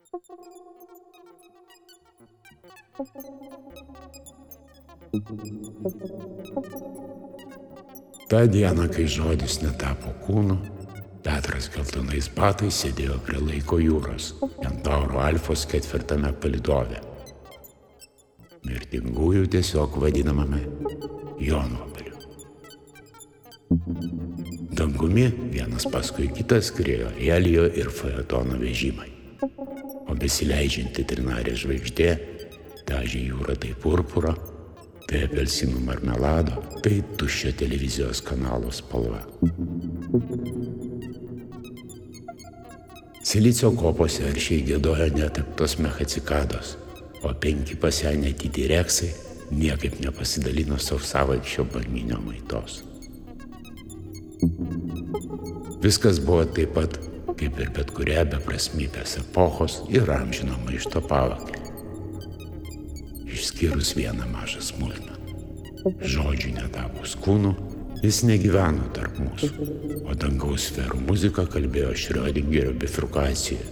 Ta diena, kai žodis netapo kūnu, Petras geltonais batais sėdėjo prie laiko jūros, Kentauro Alfos 4 palydove. Mirtingųjų tiesiog vadinamame Jonvabaliu. Dangumi vienas paskui kitą skriejo Elijo ir Faetono vežimai, o besileidžianti trinarė žvaigždė dažė jūrą tai purpuro, tai apelsinų marmelado, tai tuščio televizijos kanalo spalva. Silicio kopose aršiai giedojo netaptos mechacikados, o 5 pasenę tityreksai niekaip nepasidalino sausavaikščio banginio maitos. Viskas buvo taip pat, kaip ir bet kuria beprasmybės epochos ir amžino maišto pavakarė. Išskyrus vieną mažą smulkmeną. Žodžių netapus kūnu, jis negyveno tarp mūsų, o dangaus sferų muzika kalbėjo Šriodingerio bifurkacijoje.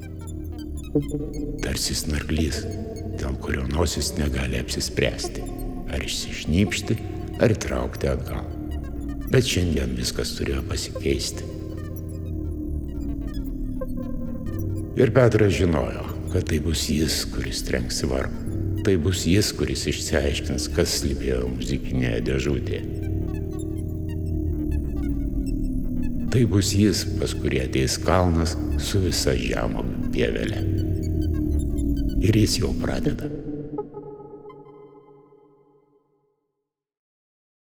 Tarsi snarglys, dėl kurio nosis negali apsispręsti, ar išsišnypšti, ar traukti atgal. Bet šiandien viskas turėjo pasikeisti. Ir Petras žinojo, kad tai bus jis, kuris trenks į varpą. Tai bus jis, kuris išsiaiškins, kas slypėjo muzikinėje dėžutėje. Tai bus jis, pas kurį ateis kalnas su visa žemuogių pievelė. Ir jis jau pradeda.